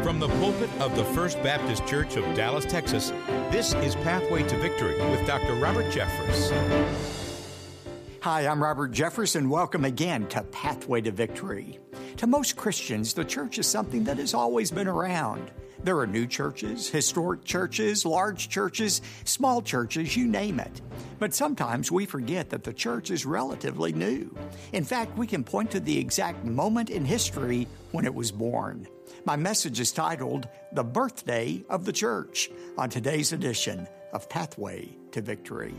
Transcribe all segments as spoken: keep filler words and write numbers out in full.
From the pulpit of the First Baptist Church of Dallas, Texas, this is Pathway to Victory with Doctor Robert Jeffress. Hi, I'm Robert Jeffress, and welcome again to Pathway to Victory. To most Christians, the church is something that has always been around. There are new churches, historic churches, large churches, small churches, you name it. But sometimes we forget that the church is relatively new. In fact, we can point to the exact moment in history when it was born. My message is titled, The Birthday of the Church, on today's edition of Pathway to Victory.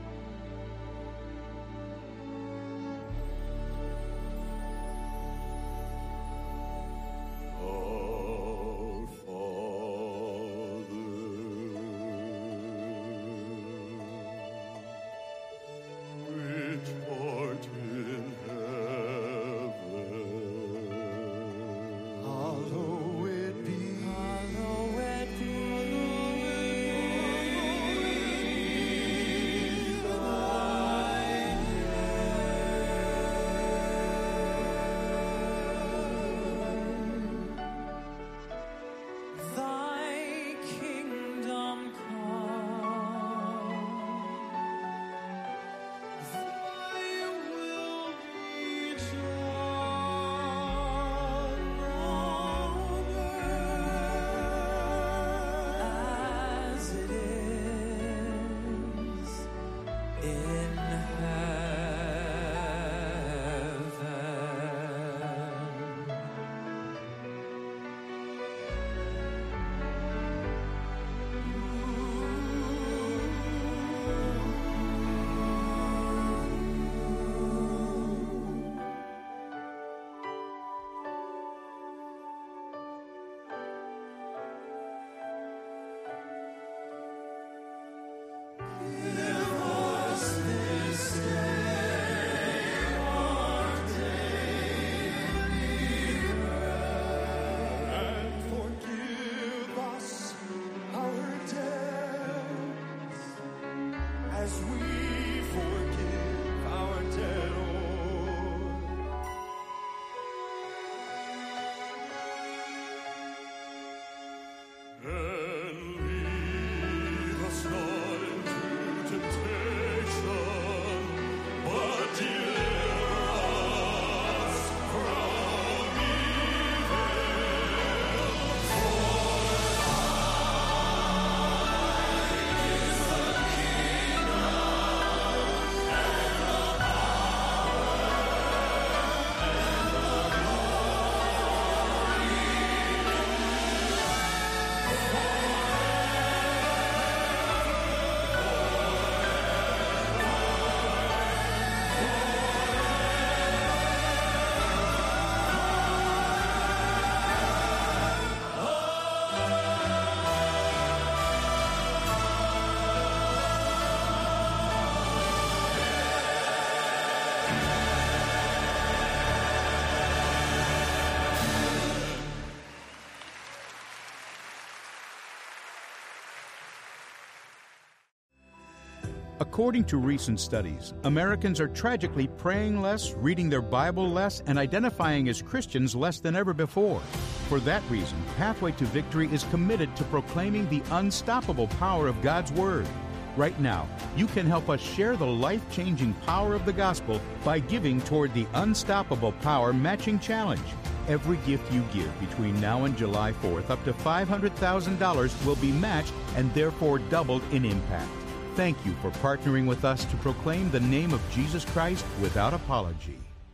According to recent studies, Americans are tragically praying less, reading their Bible less, and identifying as Christians less than ever before. For that reason, Pathway to Victory is committed to proclaiming the unstoppable power of God's Word. Right now, you can help us share the life-changing power of the gospel by giving toward the Unstoppable Power Matching Challenge. Every gift you give between now and July fourth, up to five hundred thousand dollars, will be matched and therefore doubled in impact. Thank you for partnering with us to proclaim the name of Jesus Christ without apology.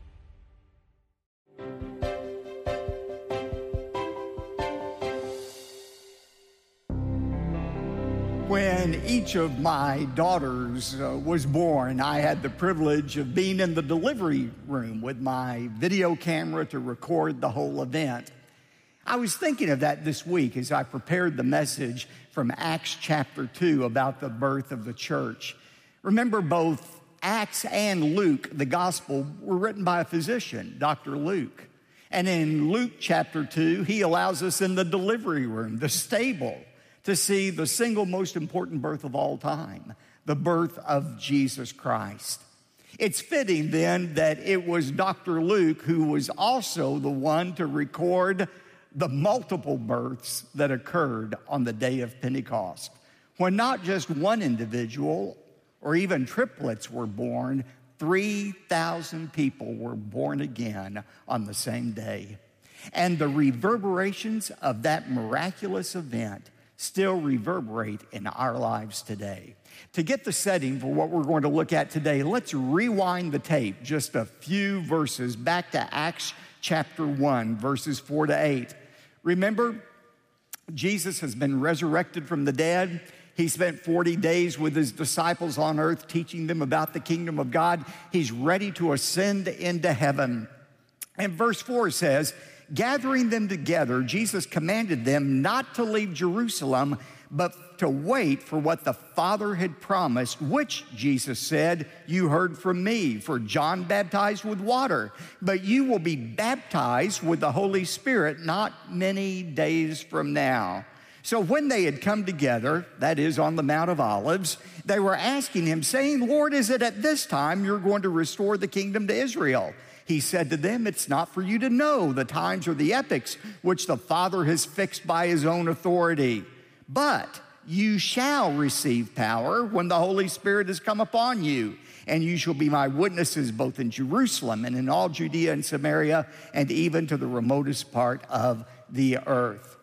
When each of my daughters uh, was born, I had the privilege of being in the delivery room with my video camera to record the whole event. I was thinking of that this week as I prepared the message from Acts chapter two about the birth of the church. Remember, both Acts and Luke, the gospel, were written by a physician, Doctor Luke. And in Luke chapter two, he allows us in the delivery room, the stable, to see the single most important birth of all time, the birth of Jesus Christ. It's fitting then that it was Doctor Luke who was also the one to record the multiple births that occurred on the day of Pentecost, when not just one individual or even triplets were born, three thousand people were born again on the same day. And the reverberations of that miraculous event still reverberate in our lives today. To get the setting for what we're going to look at today, let's rewind the tape just a few verses back to Acts chapter one, verses four to eight. Remember, Jesus has been resurrected from the dead. He spent forty days with his disciples on earth, teaching them about the kingdom of God. He's ready to ascend into heaven. And verse four says, gathering them together, Jesus commanded them not to leave Jerusalem, but to wait for what the Father had promised, which, Jesus said, you heard from me, for John baptized with water, but you will be baptized with the Holy Spirit not many days from now. So when they had come together, that is on the Mount of Olives, they were asking him, saying, Lord, is it at this time you're going to restore the kingdom to Israel? He said to them, it's not for you to know the times or the epochs which the Father has fixed by his own authority. But you shall receive power when the Holy Spirit has come upon you, and you shall be my witnesses both in Jerusalem and in all Judea and Samaria and even to the remotest part of the earth.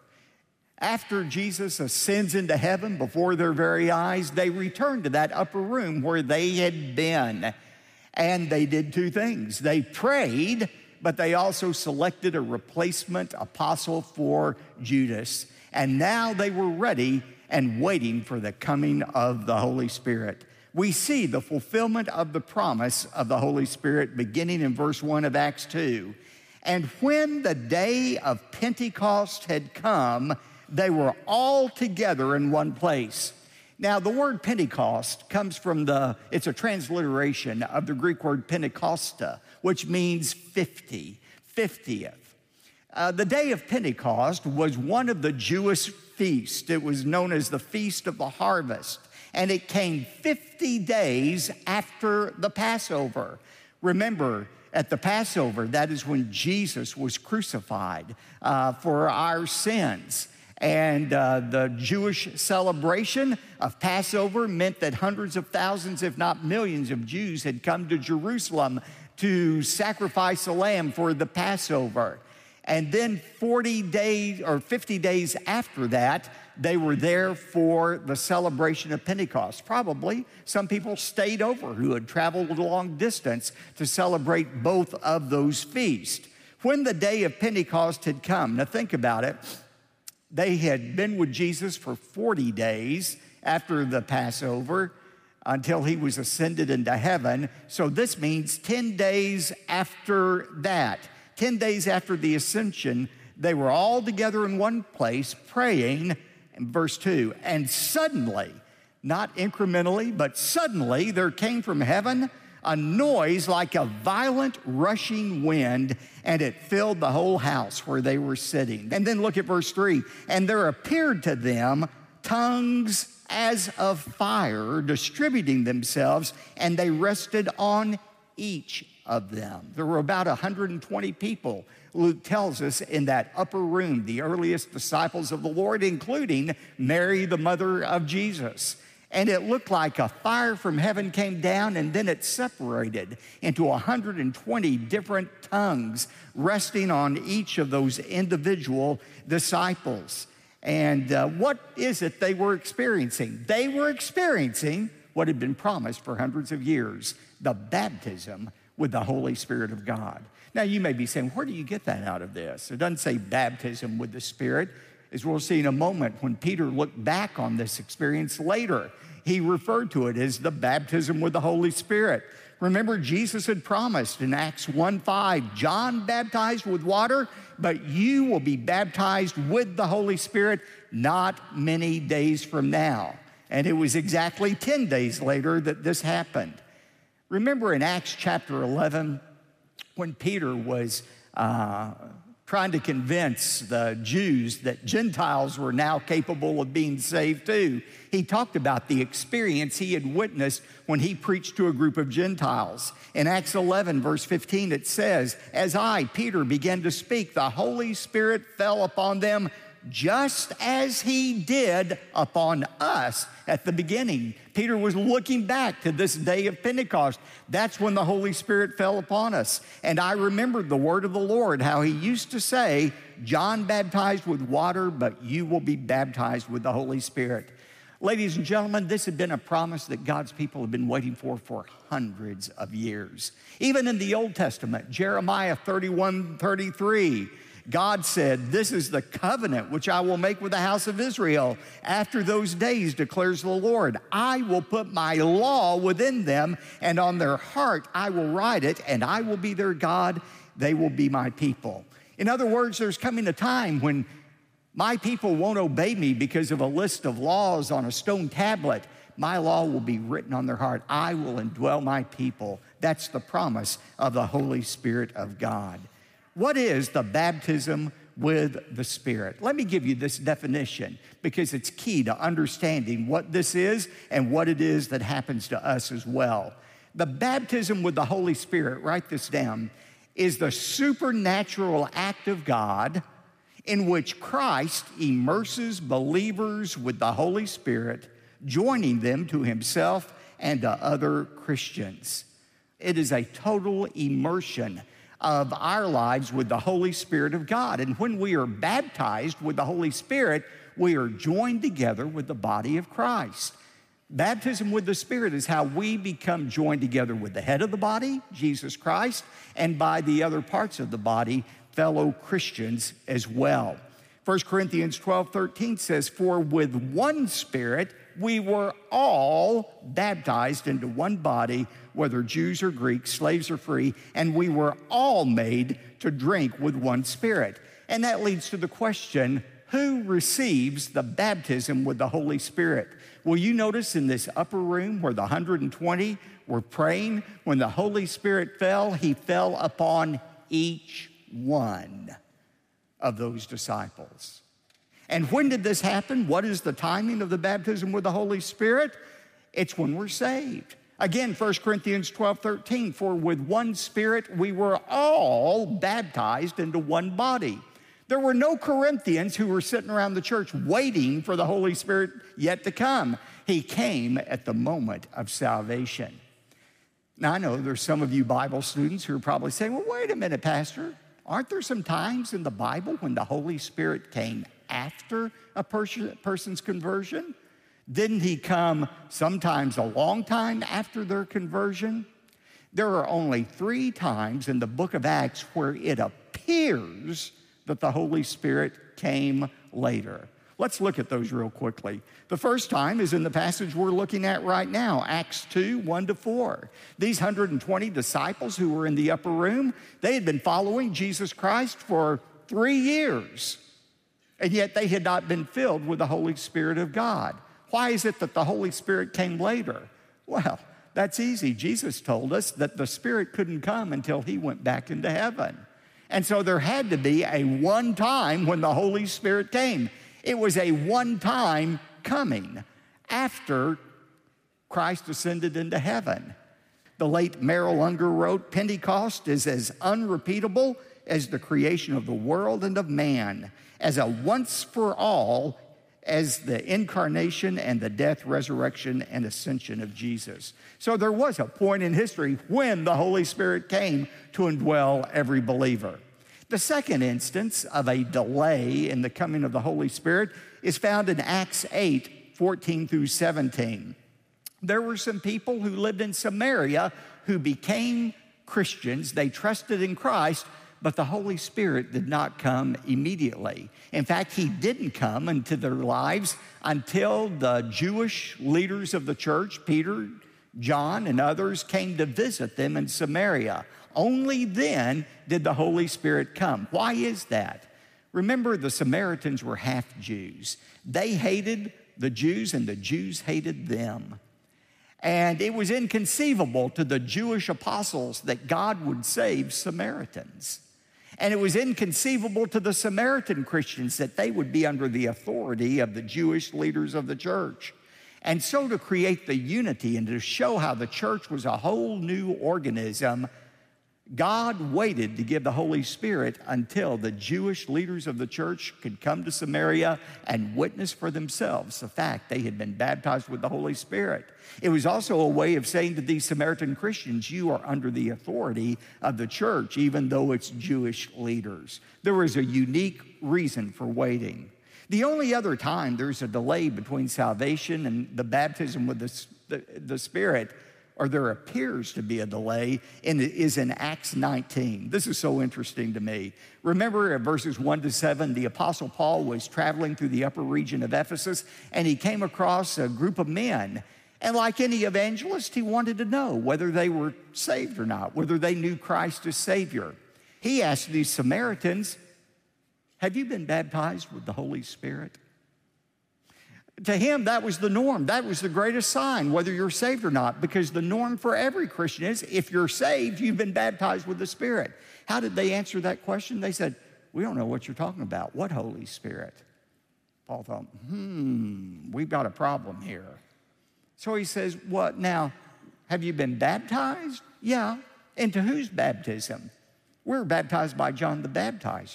After Jesus ascends into heaven before their very eyes, they return to that upper room where they had been. And they did two things. They prayed, but they also selected a replacement apostle for Judas. And now they were ready and waiting for the coming of the Holy Spirit. We see the fulfillment of the promise of the Holy Spirit beginning in verse one of Acts two. And when the day of Pentecost had come, they were all together in one place. Now, the word Pentecost comes from the, it's a transliteration of the Greek word Pentecosta, which means fifty, fiftieth. Uh, the day of Pentecost was one of the Jewish feasts. It was known as the Feast of the Harvest, and it came fifty days after the Passover. Remember, at the Passover, that is when Jesus was crucified uh, for our sins. And uh, the Jewish celebration of Passover meant that hundreds of thousands, if not millions of Jews had come to Jerusalem to sacrifice a lamb for the Passover. And then forty days or fifty days after that, they were there for the celebration of Pentecost. Probably some people stayed over who had traveled a long distance to celebrate both of those feasts. When the day of Pentecost had come, now think about it, they had been with Jesus for forty days after the Passover until he was ascended into heaven. So this means ten days after that, ten days after the ascension, they were all together in one place praying. In verse two, and suddenly, not incrementally, but suddenly there came from heaven a noise like a violent rushing wind, and it filled the whole house where they were sitting. And then look at verse three. And there appeared to them tongues as of fire, distributing themselves, and they rested on each of them. There were about one hundred twenty people, Luke tells us, in that upper room, the earliest disciples of the Lord, including Mary, the mother of Jesus. And it looked like a fire from heaven came down, and then it separated into one hundred twenty different tongues resting on each of those individual disciples. And uh, what is it they were experiencing? They were experiencing what had been promised for hundreds of years, the baptism with the Holy Spirit of God. Now, you may be saying, where do you get that out of this? It doesn't say baptism with the Spirit. As we'll see in a moment, when Peter looked back on this experience later, he referred to it as the baptism with the Holy Spirit. Remember, Jesus had promised in Acts one five, John baptized with water, but you will be baptized with the Holy Spirit not many days from now. And it was exactly ten days later that this happened. Remember in Acts chapter eleven, when Peter was uh, trying to convince the Jews that Gentiles were now capable of being saved too. He talked about the experience he had witnessed when he preached to a group of Gentiles. In Acts eleven, verse fifteen, it says, "As I, Peter, began to speak, the Holy Spirit fell upon them just as he did upon us at the beginning." Peter was looking back to this day of Pentecost. That's when the Holy Spirit fell upon us. And I remembered the word of the Lord, how he used to say, "John baptized with water, but you will be baptized with the Holy Spirit." Ladies and gentlemen, this had been a promise that God's people have been waiting for for hundreds of years. Even in the Old Testament, Jeremiah thirty-one thirty-three, God said, "This is the covenant which I will make with the house of Israel. After those days, declares the Lord, I will put my law within them, and on their heart I will write it, and I will be their God. They will be my people." In other words, there's coming a time when my people won't obey me because of a list of laws on a stone tablet. My law will be written on their heart. I will indwell my people. That's the promise of the Holy Spirit of God. What is the baptism with the Spirit? Let me give you this definition because it's key to understanding what this is and what it is that happens to us as well. The baptism with the Holy Spirit, write this down, is the supernatural act of God in which Christ immerses believers with the Holy Spirit, joining them to himself and to other Christians. It is a total immersion of our lives with the Holy Spirit of God. And when we are baptized with the Holy Spirit, we are joined together with the body of Christ. Baptism with the Spirit is how we become joined together with the head of the body, Jesus Christ, and by the other parts of the body, fellow Christians as well. First Corinthians twelve thirteen says, "For with one Spirit we were all baptized into one body, whether Jews or Greeks, slaves or free, and we were all made to drink with one Spirit." And that leads to the question, who receives the baptism with the Holy Spirit? Well, you notice in this upper room where the one hundred twenty were praying, when the Holy Spirit fell, he fell upon each one of those disciples. And when did this happen? What is the timing of the baptism with the Holy Spirit? It's when we're saved. Again, First Corinthians twelve thirteen, "For with one Spirit we were all baptized into one body." There were no Corinthians who were sitting around the church waiting for the Holy Spirit yet to come. He came at the moment of salvation. Now, I know there's some of you Bible students who are probably saying, "Well, wait a minute, Pastor. Aren't there some times in the Bible when the Holy Spirit came after a person, person's conversion? Didn't he come sometimes a long time after their conversion?" There are only three times in the book of Acts where it appears that the Holy Spirit came later. Let's look at those real quickly. The first time is in the passage we're looking at right now, Acts two, one to four. These one hundred twenty disciples who were in the upper room, they had been following Jesus Christ for three years, and yet they had not been filled with the Holy Spirit of God. Why is it that the Holy Spirit came later? Well, that's easy. Jesus told us that the Spirit couldn't come until he went back into heaven. And so there had to be a one time when the Holy Spirit came. It was a one-time coming after Christ ascended into heaven. The late Merrill Unger wrote, "Pentecost is as unrepeatable as the creation of the world and of man, as a once for all as the incarnation and the death, resurrection, and ascension of Jesus." So there was a point in history when the Holy Spirit came to indwell every believer. The second instance of a delay in the coming of the Holy Spirit is found in Acts eight, fourteen through seventeen. There were some people who lived in Samaria who became Christians. They trusted in Christ, but the Holy Spirit did not come immediately. In fact, he didn't come into their lives until the Jewish leaders of the church, Peter, John, and others, came to visit them in Samaria. Only then did the Holy Spirit come. Why is that? Remember, the Samaritans were half Jews. They hated the Jews, and the Jews hated them. And it was inconceivable to the Jewish apostles that God would save Samaritans. And it was inconceivable to the Samaritan Christians that they would be under the authority of the Jewish leaders of the church. And so to create the unity and to show how the church was a whole new organism, God waited to give the Holy Spirit until the Jewish leaders of the church could come to Samaria and witness for themselves the fact they had been baptized with the Holy Spirit. It was also a way of saying to these Samaritan Christians, you are under the authority of the church, even though it's Jewish leaders. There was a unique reason for waiting. The only other time there's a delay between salvation and the baptism with the, the, the Spirit, or there appears to be a delay, and it is in Acts nineteen. This is so interesting to me. Remember in verses one to seven, the Apostle Paul was traveling through the upper region of Ephesus, and he came across a group of men. And like any evangelist, he wanted to know whether they were saved or not, whether they knew Christ as Savior. He asked these Samaritans, have you been baptized with the Holy Spirit? To him, that was the norm. That was the greatest sign, whether you're saved or not, because the norm for every Christian is if you're saved, you've been baptized with the Spirit. How did they answer that question? They said, we don't know what you're talking about. What Holy Spirit? Paul thought, hmm, we've got a problem here. So he says, what now? Have you been baptized? Yeah. Into whose baptism? We're baptized by John the Baptizer.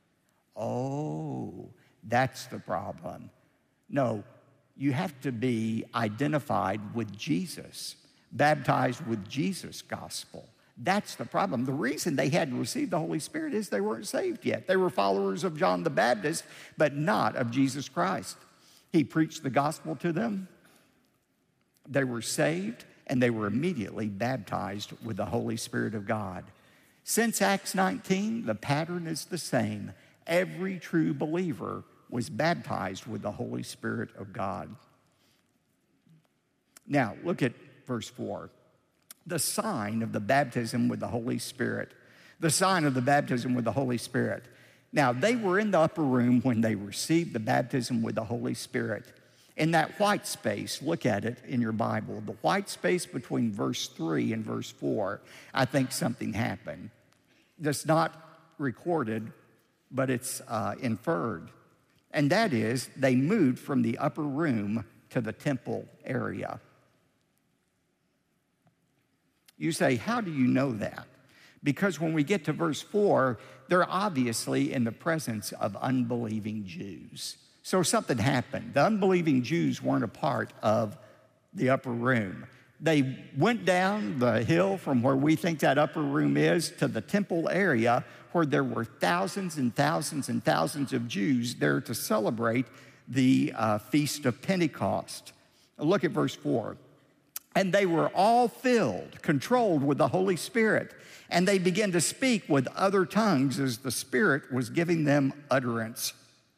Oh, that's the problem. No, you have to be identified with Jesus, baptized with Jesus' gospel. That's the problem. The reason they hadn't received the Holy Spirit is they weren't saved yet. They were followers of John the Baptist, but not of Jesus Christ. He preached the gospel to them. They were saved, and they were immediately baptized with the Holy Spirit of God. Since Acts nineteen, the pattern is the same. Every true believer was baptized with the Holy Spirit of God. Now, look at verse four. The sign of the baptism with the Holy Spirit. The sign of the baptism with the Holy Spirit. Now, they were in the upper room when they received the baptism with the Holy Spirit. In that white space, look at it in your Bible, the white space between verse three and verse four, I think something happened. That's not recorded, but it's uh, inferred. And that is, they moved from the upper room to the temple area. You say, how do you know that? Because when we get to verse four, they're obviously in the presence of unbelieving Jews. So something happened. The unbelieving Jews weren't a part of the upper room. They went down the hill from where we think that upper room is to the temple area where there were thousands and thousands and thousands of Jews there to celebrate the uh, Feast of Pentecost. Look at verse four. And they were all filled, controlled with the Holy Spirit, and they began to speak with other tongues as the Spirit was giving them utterance.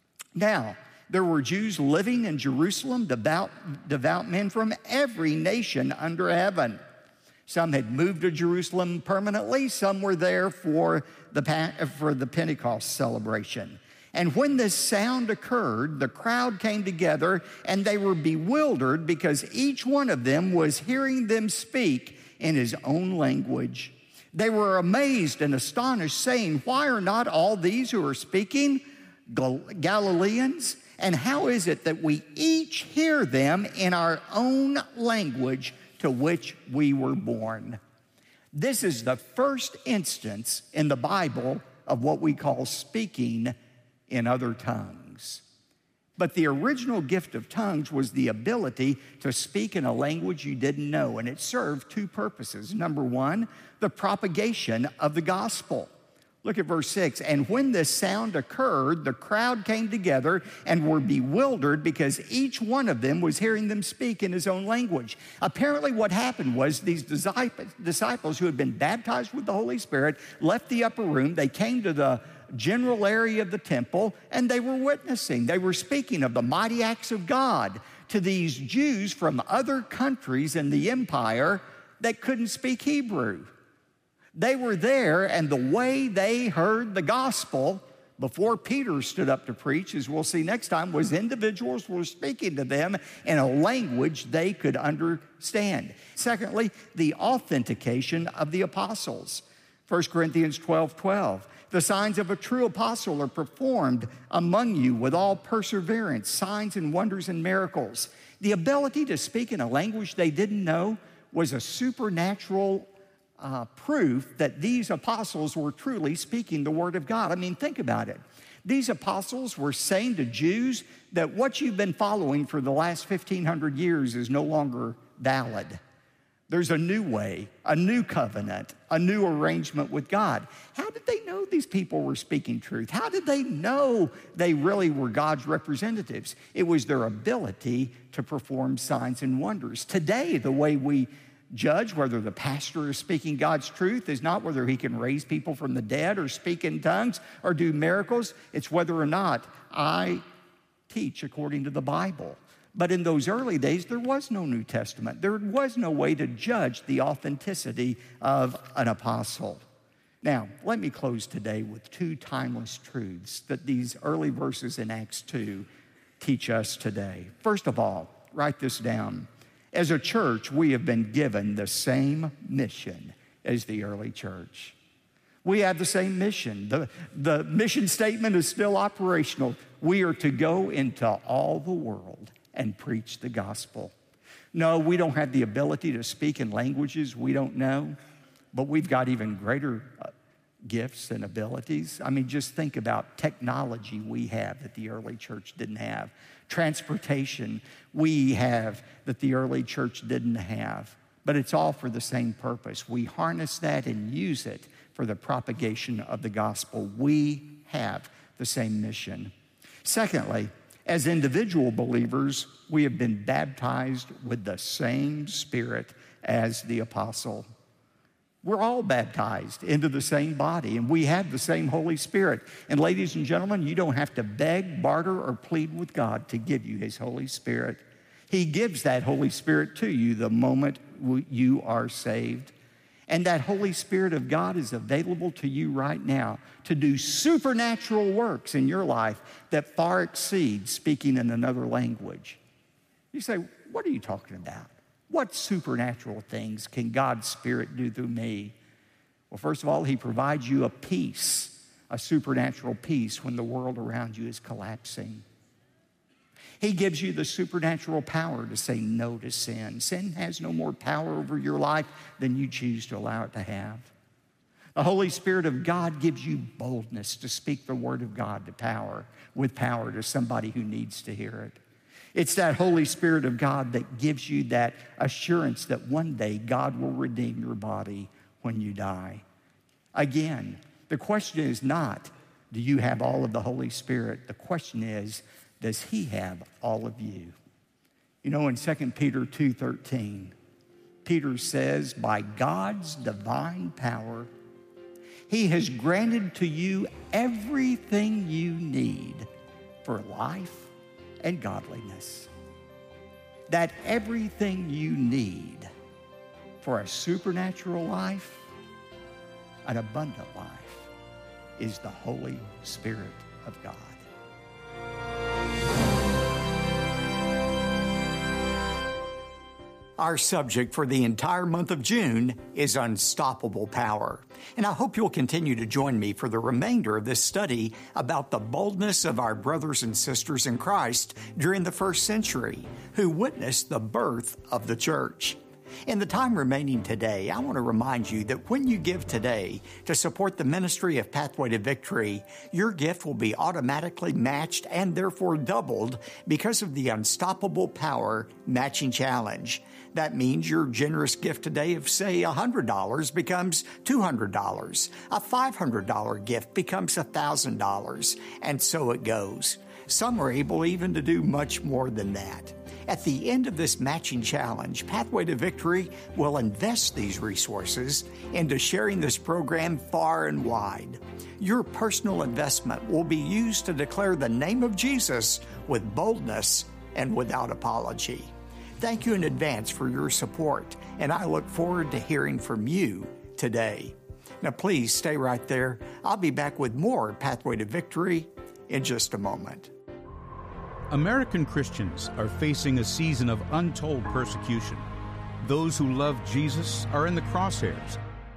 Now, there were Jews living in Jerusalem, devout, devout men from every nation under heaven. Some had moved to Jerusalem permanently. Some were there for the, for the Pentecost celebration. And when this sound occurred, the crowd came together, and they were bewildered because each one of them was hearing them speak in his own language. They were amazed and astonished, saying, why are not all these who are speaking Gal- Galileans? And how is it that we each hear them in our own language to which we were born? This is the first instance in the Bible of what we call speaking in other tongues. But the original gift of tongues was the ability to speak in a language you didn't know, and it served two purposes. Number one, the propagation of the gospel. Look at verse six. And when this sound occurred, the crowd came together and were bewildered because each one of them was hearing them speak in his own language. Apparently what happened was these disciples who had been baptized with the Holy Spirit left the upper room. They came to the general area of the temple, and they were witnessing. They were speaking of the mighty acts of God to these Jews from other countries in the empire that couldn't speak Hebrew. They were there, and the way they heard the gospel before Peter stood up to preach, as we'll see next time, was individuals were speaking to them in a language they could understand. Secondly, the authentication of the apostles. First Corinthians twelve twelve. The signs of a true apostle are performed among you with all perseverance, signs and wonders and miracles. The ability to speak in a language they didn't know was a supernatural uh, proof that these apostles were truly speaking the word of God. I mean, think about it. These apostles were saying to Jews that what you've been following for the last fifteen hundred years is no longer valid. There's a new way, a new covenant, a new arrangement with God. How did they know these people were speaking truth? How did they know they really were God's representatives? It was their ability to perform signs and wonders. Today, the way we judge whether the pastor is speaking God's truth is not whether he can raise people from the dead or speak in tongues or do miracles. It's whether or not I teach according to the Bible. But in those early days, there was no New Testament. There was no way to judge the authenticity of an apostle. Now, let me close today with two timeless truths that these early verses in Acts two teach us today. First of all, write this down. As a church, we have been given the same mission as the early church. We have the same mission. The, the mission statement is still operational. We are to go into all the world and preach the gospel. No, we don't have the ability to speak in languages we don't know, but we've got even greater uh, gifts and abilities. I mean, just think about technology we have that the early church didn't have. Transportation we have that the early church didn't have. But it's all for the same purpose. We harness that and use it for the propagation of the gospel. We have the same mission. Secondly, as individual believers, we have been baptized with the same Spirit as the apostle. We're all baptized into the same body, and we have the same Holy Spirit. And ladies and gentlemen, you don't have to beg, barter, or plead with God to give you His Holy Spirit. He gives that Holy Spirit to you the moment you are saved. And that Holy Spirit of God is available to you right now to do supernatural works in your life that far exceed speaking in another language. You say, what are you talking about? What supernatural things can God's Spirit do through me? Well, first of all, He provides you a peace, a supernatural peace when the world around you is collapsing. He gives you the supernatural power to say no to sin. Sin has no more power over your life than you choose to allow it to have. The Holy Spirit of God gives you boldness to speak the word of God to power, with power to somebody who needs to hear it. It's that Holy Spirit of God that gives you that assurance that one day God will redeem your body when you die. Again, the question is not, do you have all of the Holy Spirit? The question is, does He have all of you? You know, in Second Peter two thirteen, Peter says, by God's divine power, He has granted to you everything you need for life and godliness. That everything you need for a supernatural life, an abundant life, is the Holy Spirit of God. Our subject for the entire month of June is unstoppable power. And I hope you'll continue to join me for the remainder of this study about the boldness of our brothers and sisters in Christ during the first century who witnessed the birth of the church. In the time remaining today, I want to remind you that when you give today to support the ministry of Pathway to Victory, your gift will be automatically matched and therefore doubled because of the Unstoppable Power Matching Challenge. That means your generous gift today of, say, one hundred dollars becomes two hundred dollars. A five hundred dollars gift becomes one thousand dollars, and so it goes. Some are able even to do much more than that. At the end of this matching challenge, Pathway to Victory will invest these resources into sharing this program far and wide. Your personal investment will be used to declare the name of Jesus with boldness and without apology. Thank you in advance for your support, and I look forward to hearing from you today. Now, please stay right there. I'll be back with more Pathway to Victory in just a moment. American Christians are facing a season of untold persecution. Those who love Jesus are in the crosshairs.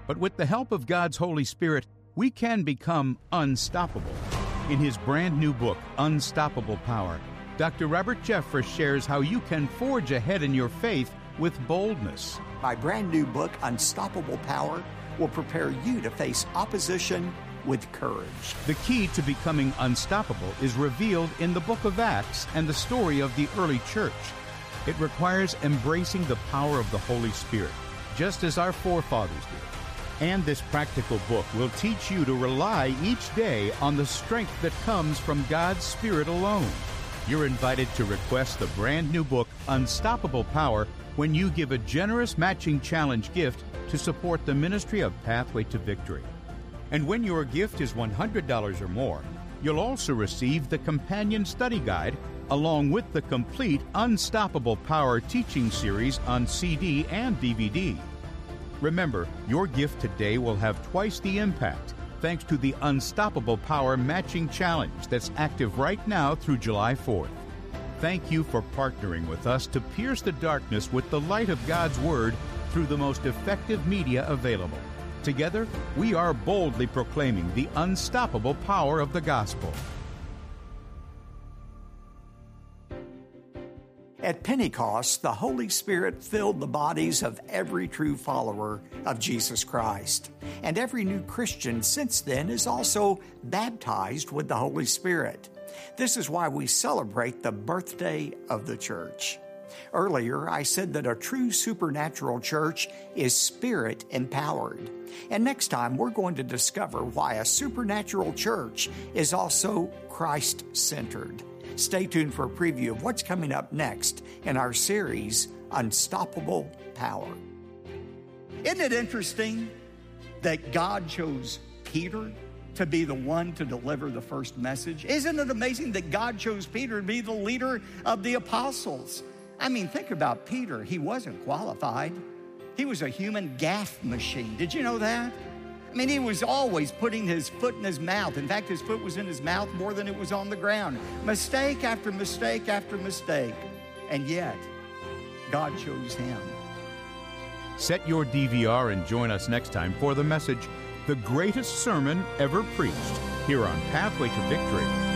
But with the help of God's Holy Spirit, we can become unstoppable. In his brand new book, Unstoppable Power, Doctor Robert Jeffress shares how you can forge ahead in your faith with boldness. My brand new book, Unstoppable Power, will prepare you to face opposition with courage. The key to becoming unstoppable is revealed in the book of Acts and the story of the early church. It requires embracing the power of the Holy Spirit, just as our forefathers did. And this practical book will teach you to rely each day on the strength that comes from God's Spirit alone. You're invited to request the brand new book, Unstoppable Power, when you give a generous matching challenge gift to support the ministry of Pathway to Victory. And when your gift is one hundred dollars or more, you'll also receive the companion study guide along with the complete Unstoppable Power teaching series on C D and D V D. Remember, your gift today will have twice the impact thanks to the Unstoppable Power Matching Challenge that's active right now through July fourth. Thank you for partnering with us to pierce the darkness with the light of God's Word through the most effective media available. Together, we are boldly proclaiming the unstoppable power of the gospel. At Pentecost, the Holy Spirit filled the bodies of every true follower of Jesus Christ. And every new Christian since then is also baptized with the Holy Spirit. This is why we celebrate the birthday of the church. Earlier, I said that a true supernatural church is Spirit-empowered. And next time, we're going to discover why a supernatural church is also Christ-centered. Stay tuned for a preview of what's coming up next in our series, Unstoppable Power. Isn't it interesting that God chose Peter to be the one to deliver the first message? Isn't it amazing that God chose Peter to be the leader of the apostles? I mean, think about Peter. He wasn't qualified. He was a human gaffe machine. Did you know that? I mean, he was always putting his foot in his mouth. In fact, his foot was in his mouth more than it was on the ground. Mistake after mistake after mistake. And yet, God chose him. Set your D V R and join us next time for the message, The Greatest Sermon Ever Preached, here on Pathway to Victory.